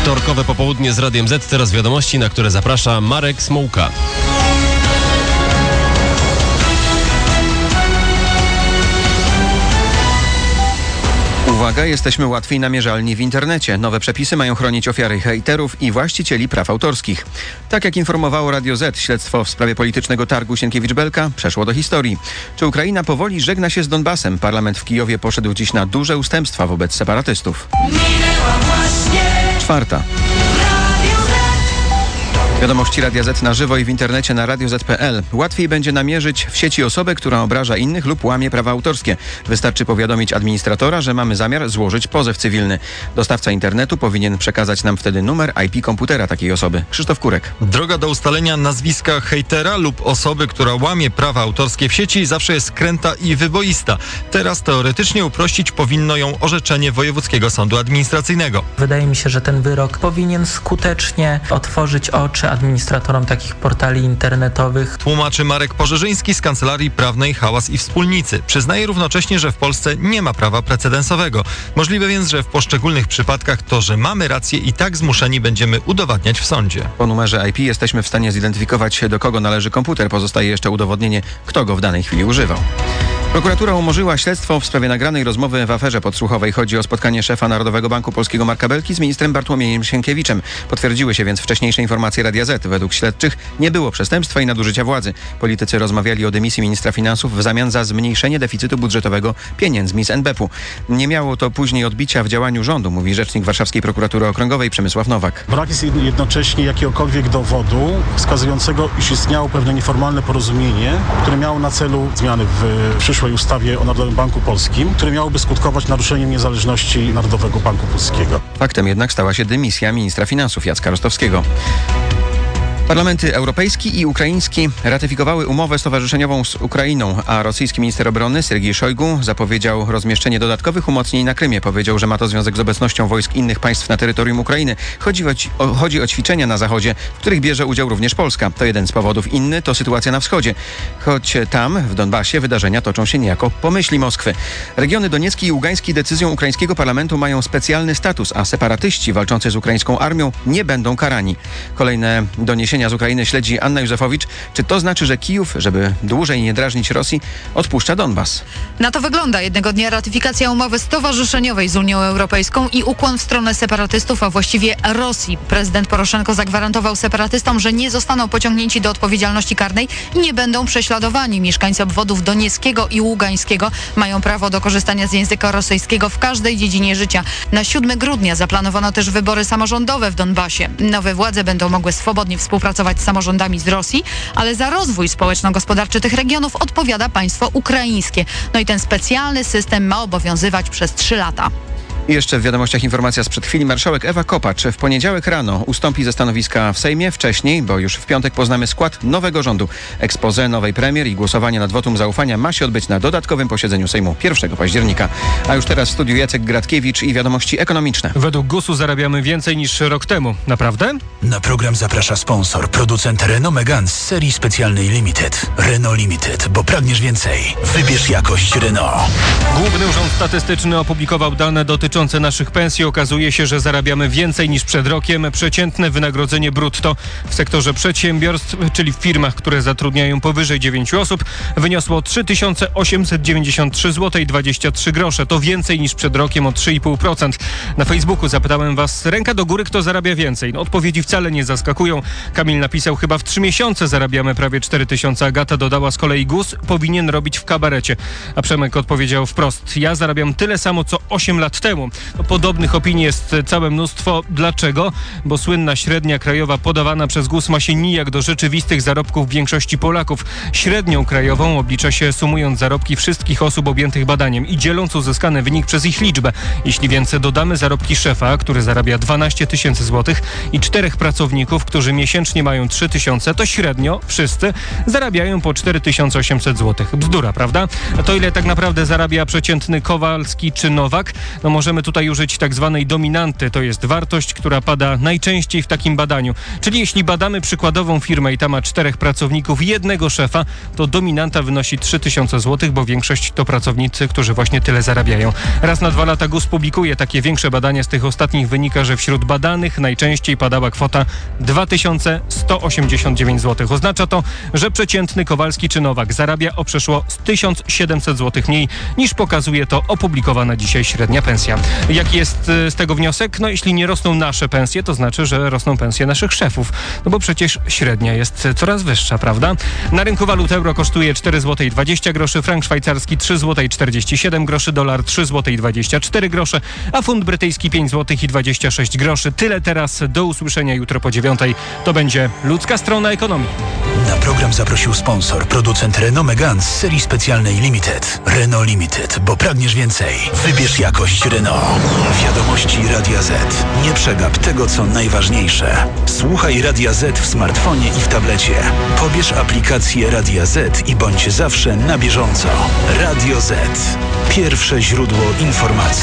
Wtorkowe popołudnie z Radiem Z, teraz wiadomości, na które zaprasza Marek Smołka. Uwaga, jesteśmy łatwiej namierzalni w internecie. Nowe przepisy mają chronić ofiary hejterów i właścicieli praw autorskich. Tak jak informowało Radio Z, śledztwo w sprawie politycznego targu Sienkiewicz-Belka przeszło do historii. Czy Ukraina powoli żegna się z Donbasem? Parlament w Kijowie poszedł dziś na duże ustępstwa wobec separatystów. Czwarta. Wiadomości Radia Z na żywo i w internecie na radioz.pl. Łatwiej będzie namierzyć w sieci osobę, która obraża innych lub łamie prawa autorskie. Wystarczy powiadomić administratora, że mamy zamiar złożyć pozew cywilny. Dostawca internetu powinien przekazać nam wtedy numer IP komputera takiej osoby. Krzysztof Kurek. Droga do ustalenia nazwiska hejtera lub osoby, która łamie prawa autorskie w sieci, zawsze jest kręta i wyboista. Teraz teoretycznie uprościć powinno ją orzeczenie Wojewódzkiego Sądu Administracyjnego. Wydaje mi się, że ten wyrok powinien skutecznie otworzyć oczy administratorom takich portali internetowych. Tłumaczy Marek Pożerzyński z Kancelarii Prawnej Hałas i Wspólnicy. Przyznaje równocześnie, że w Polsce nie ma prawa precedensowego. Możliwe więc, że w poszczególnych przypadkach to, że mamy rację, i tak zmuszeni będziemy udowadniać w sądzie. Po numerze IP jesteśmy w stanie zidentyfikować, do kogo należy komputer. Pozostaje jeszcze udowodnienie, kto go w danej chwili używał. Prokuratura umorzyła śledztwo w sprawie nagranej rozmowy w aferze podsłuchowej. Chodzi o spotkanie szefa Narodowego Banku Polskiego Marka Belki z ministrem Bartłomiejem Sienkiewiczem. Potwierdziły się więc wcześniejsze informacje Radia Z. Według śledczych nie było przestępstwa i nadużycia władzy. Politycy rozmawiali o dymisji ministra finansów w zamian za zmniejszenie deficytu budżetowego pieniędzmi z NBP-u. Nie miało to później odbicia w działaniu rządu, mówi rzecznik Warszawskiej Prokuratury Okręgowej Przemysław Nowak. Brak jest jednocześnie jakiegokolwiek dowodu wskazującego, iż istniało pewne nieformalne porozumienie, które miało na celu zmiany w przyszłej ustawie o Narodowym Banku Polskim, które miałoby skutkować naruszeniem niezależności Narodowego Banku Polskiego. Faktem jednak stała się dymisja ministra finansów Jacka Rostowskiego. Parlamenty europejski i ukraiński ratyfikowały umowę stowarzyszeniową z Ukrainą, a rosyjski minister obrony Sergiej Szojgu zapowiedział rozmieszczenie dodatkowych umocnień na Krymie. Powiedział, że ma to związek z obecnością wojsk innych państw na terytorium Ukrainy. Chodzi o ćwiczenia na zachodzie, w których bierze udział również Polska. To jeden z powodów. Inny to sytuacja na wschodzie. Choć tam, w Donbasie, wydarzenia toczą się niejako po myśli Moskwy. Regiony Doniecki i Ługański decyzją ukraińskiego parlamentu mają specjalny status, a separatyści walczący z ukraińską armią nie będą karani. Kolejne doniesienia z Ukrainy śledzi Anna Józefowicz. Czy to znaczy, że Kijów, żeby dłużej nie drażnić Rosji, odpuszcza Donbas? Na to wygląda. Jednego dnia ratyfikacja umowy stowarzyszeniowej z Unią Europejską i ukłon w stronę separatystów, a właściwie Rosji. Prezydent Poroszenko zagwarantował separatystom, że nie zostaną pociągnięci do odpowiedzialności karnej i nie będą prześladowani. Mieszkańcy obwodów Donieckiego i Ługańskiego mają prawo do korzystania z języka rosyjskiego w każdej dziedzinie życia. Na 7 grudnia zaplanowano też wybory samorządowe w Donbasie. Nowe władze będą mogły swobodnie współpracować z samorządami z Rosji, ale za rozwój społeczno-gospodarczy tych regionów odpowiada państwo ukraińskie. No i ten specjalny system ma obowiązywać przez 3 lata. I jeszcze w wiadomościach informacja sprzed chwili. Marszałek Ewa Kopacz w poniedziałek rano ustąpi ze stanowiska w Sejmie. Wcześniej, bo już w piątek poznamy skład nowego rządu. Exposé nowej premier i głosowanie nad wotum zaufania ma się odbyć na dodatkowym posiedzeniu Sejmu 1 października. A już teraz w studiu Jacek Gratkiewicz i wiadomości ekonomiczne. Według GUS-u zarabiamy więcej niż rok temu. Naprawdę? Na program zaprasza sponsor, producent Renault Megane z serii specjalnej Limited. Renault Limited, bo pragniesz więcej. Wybierz jakość Renault. Główny Urząd Statystyczny opublikował dane dotyczące naszych pensji. Okazuje się, że zarabiamy więcej niż przed rokiem. Przeciętne wynagrodzenie brutto w sektorze przedsiębiorstw, czyli w firmach, które zatrudniają powyżej 9 osób, wyniosło 3893 zł i 23 grosze. To więcej niż przed rokiem o 3,5%. Na Facebooku zapytałem was, ręka do góry, kto zarabia więcej. No, odpowiedzi wcale nie zaskakują. Kamil napisał, chyba w 3 miesiące zarabiamy prawie 4000. Agata dodała z kolei, GUS powinien robić w kabarecie. A Przemek odpowiedział wprost, ja zarabiam tyle samo co 8 lat temu. No, podobnych opinii jest całe mnóstwo. Dlaczego? Bo słynna średnia krajowa podawana przez GUS ma się nijak do rzeczywistych zarobków większości Polaków. Średnią krajową oblicza się sumując zarobki wszystkich osób objętych badaniem i dzieląc uzyskany wynik przez ich liczbę. Jeśli więc dodamy zarobki szefa, który zarabia 12 tysięcy złotych i 4 pracowników, którzy miesięcznie mają 3 tysiące, to średnio wszyscy zarabiają po 4800 złotych. Bzdura, prawda? A to ile tak naprawdę zarabia przeciętny Kowalski czy Nowak? No możemy możemy tutaj użyć tak zwanej dominanty. To jest wartość, która pada najczęściej w takim badaniu. Czyli jeśli badamy przykładową firmę i ta ma 4 pracowników i 1 szefa, to dominanta wynosi 3000 zł, bo większość to pracownicy, którzy właśnie tyle zarabiają. Raz na 2 lata GUS publikuje takie większe badania. Z tych ostatnich wynika, że wśród badanych najczęściej padała kwota 2189 zł. Oznacza to, że przeciętny Kowalski czy Nowak zarabia o przeszło 1700 zł mniej, niż pokazuje to opublikowana dzisiaj średnia pensja. Jaki jest z tego wniosek? No jeśli nie rosną nasze pensje, to znaczy, że rosną pensje naszych szefów. No bo przecież średnia jest coraz wyższa, prawda? Na rynku walut euro kosztuje 4,20 zł, frank szwajcarski 3,47 zł, dolar 3,24 zł, a funt brytyjski 5,26 zł. Tyle teraz, do usłyszenia jutro po 9:00. To będzie Ludzka Strona Ekonomii. Na program zaprosił sponsor, producent Renault Megane z serii specjalnej Limited. Renault Limited, bo pragniesz więcej. Wybierz jakość Renault. Wiadomości Radia Z. Nie przegap tego, co najważniejsze. Słuchaj Radia Z w smartfonie i w tablecie. Pobierz aplikację Radia Z i bądź zawsze na bieżąco. Radio Z. Pierwsze źródło informacji.